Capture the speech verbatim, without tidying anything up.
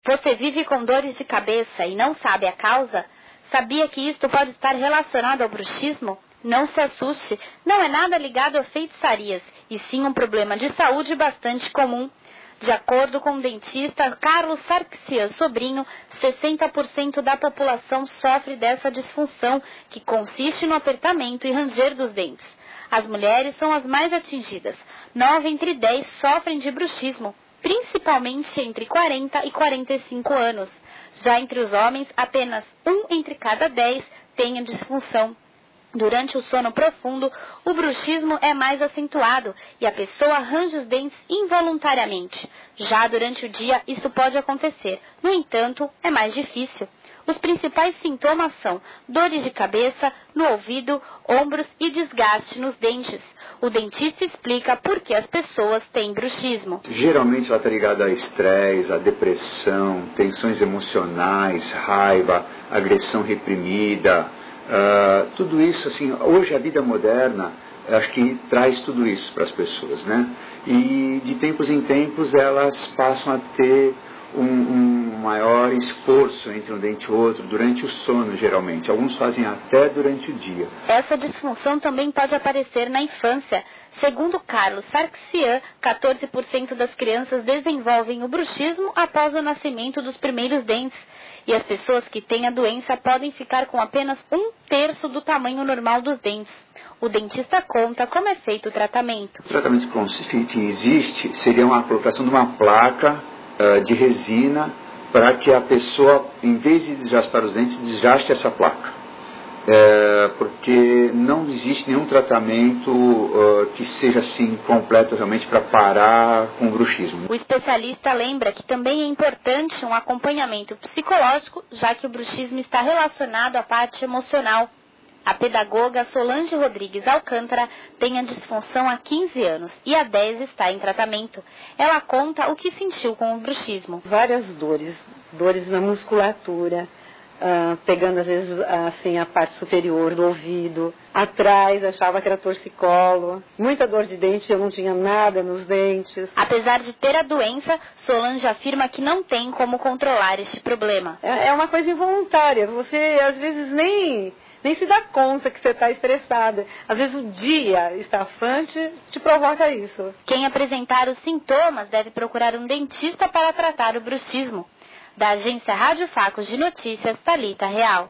Você vive com dores de cabeça e não sabe a causa? Sabia que isto pode estar relacionado ao bruxismo? Não se assuste, não é nada ligado a feitiçarias, e sim um problema de saúde bastante comum. De acordo com o dentista Carlos Sarxian Sobrinho, sessenta por cento da população sofre dessa disfunção, que consiste no apertamento e ranger dos dentes. As mulheres são as mais atingidas. Nove entre dez sofrem de bruxismo, principalmente entre quarenta e quarenta e cinco anos. Já entre os homens, apenas um entre cada dez tem a disfunção. Durante o sono profundo, o bruxismo é mais acentuado e a pessoa arranja os dentes involuntariamente. Já durante o dia, isso pode acontecer. No entanto, é mais difícil. Os principais sintomas são dores de cabeça, no ouvido, ombros e desgaste nos dentes. O dentista explica por que as pessoas têm bruxismo. Geralmente ela está ligada a estresse, a depressão, tensões emocionais, raiva, agressão reprimida. Uh, tudo isso, assim, hoje a vida moderna, acho que traz tudo isso para as pessoas, né? E de tempos em tempos elas passam a ter um, um maior esforço entre um dente e outro durante o sono, geralmente. Alguns fazem até durante o dia. Essa disfunção também pode aparecer na infância. Segundo Carlos Sarxian, quatorze por cento das crianças desenvolvem o bruxismo após o nascimento dos primeiros dentes. E as pessoas que têm a doença podem ficar com apenas um terço do tamanho normal dos dentes. O dentista conta como é feito o tratamento. O tratamento que existe seria uma colocação de uma placa uh, de resina para que a pessoa, em vez de desgastar os dentes, desgaste essa placa. É, porque não existe nenhum tratamento uh, que seja assim completo realmente para parar com o bruxismo. O especialista lembra que também é importante um acompanhamento psicológico, já que o bruxismo está relacionado à parte emocional. A pedagoga Solange Rodrigues Alcântara tem a disfunção há quinze anos e há dez está em tratamento. Ela conta o que sentiu com o bruxismo. Várias dores, dores na musculatura. Uh, pegando às vezes assim a parte superior do ouvido, atrás achava que era torcicolo, muita dor de dente, eu não tinha nada nos dentes. Apesar de ter a doença, Solange afirma que não tem como controlar este problema. É, é uma coisa involuntária, você às vezes nem, nem se dá conta que você está estressada. Às vezes o dia estafante te provoca isso. Quem apresentar os sintomas deve procurar um dentista para tratar o bruxismo. Da agência Rádio Facos de Notícias, Thalita Real.